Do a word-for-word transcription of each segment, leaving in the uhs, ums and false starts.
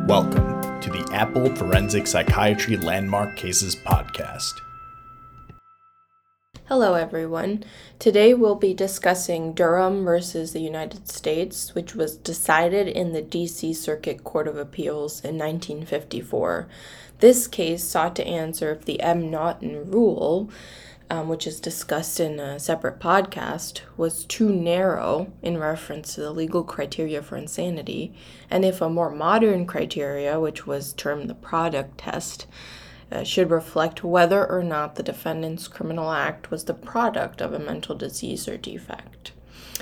Welcome to the Apple Forensic Psychiatry Landmark Cases Podcast. Hello everyone. Today we'll be discussing Durham versus the United States, which was decided in the D C Circuit Court of Appeals in nineteen fifty-four. This case sought to answer if the M. Naughton rule, um, which is discussed in a separate podcast, was too narrow in reference to the legal criteria for insanity, and if a more modern criteria, which was termed the product test, Uh, should reflect whether or not the defendant's criminal act was the product of a mental disease or defect.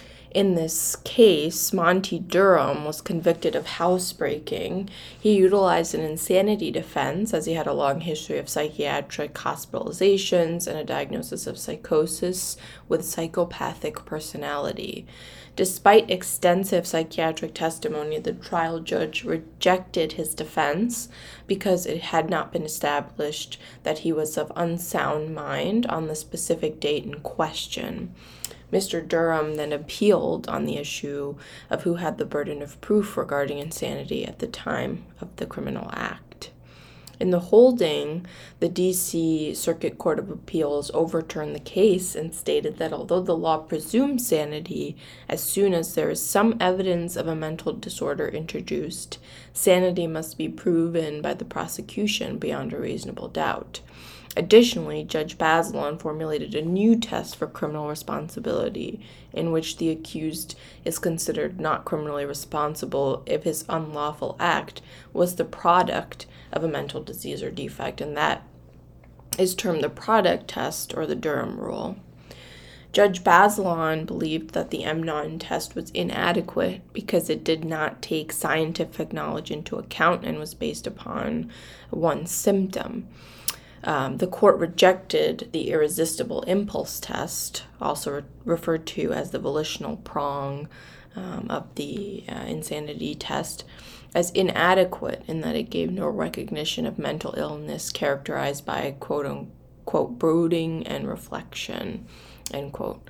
In this case, Monty Durham was convicted of housebreaking. He utilized an insanity defense as he had a long history of psychiatric hospitalizations and a diagnosis of psychosis with psychopathic personality. Despite extensive psychiatric testimony, the trial judge rejected his defense because it had not been established that he was of unsound mind on the specific date in question. Mister Durham then appealed on the issue of who had the burden of proof regarding insanity at the time of the criminal act. In the holding, the D C Circuit Court of Appeals overturned the case and stated that although the law presumes sanity as soon as there is some evidence of a mental disorder introduced, sanity must be proven by the prosecution beyond a reasonable doubt. Additionally, Judge Bazelon formulated a new test for criminal responsibility in which the accused is considered not criminally responsible if his unlawful act was the product of a mental disease or defect, and that is termed the product test or the Durham rule. Judge Bazelon believed that the M. Naughton test was inadequate because it did not take scientific knowledge into account and was based upon one symptom. Um, the court rejected the irresistible impulse test, also re- referred to as the volitional prong um, of the uh, insanity test, as inadequate in that it gave no recognition of mental illness characterized by quote-unquote brooding and reflection, end quote.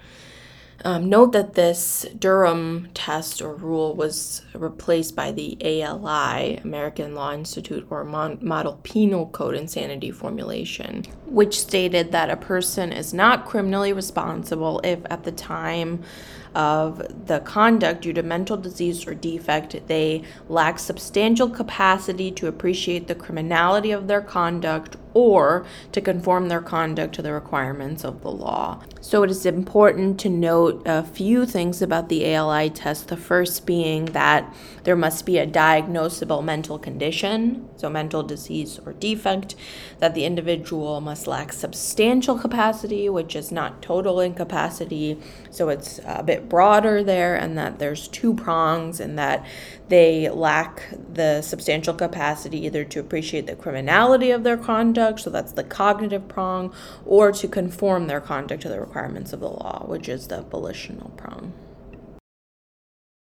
Um, note that this Durham test or rule was replaced by the A L I, American Law Institute, or Mon- Model Penal Code Insanity formulation, which stated that a person is not criminally responsible if at the time of the conduct due to mental disease or defect they lack substantial capacity to appreciate the criminality of their conduct or to conform their conduct to the requirements of the law. So it is important to note a few things about the A L I test, the first being that there must be a diagnosable mental condition, so mental disease or defect, that the individual must lack substantial capacity, which is not total incapacity, so it's a bit broader there, and that there's two prongs, and that they lack the substantial capacity either to appreciate the criminality of their conduct, so that's the cognitive prong, or to conform their conduct to the requirements of the law, which is the volitional prong.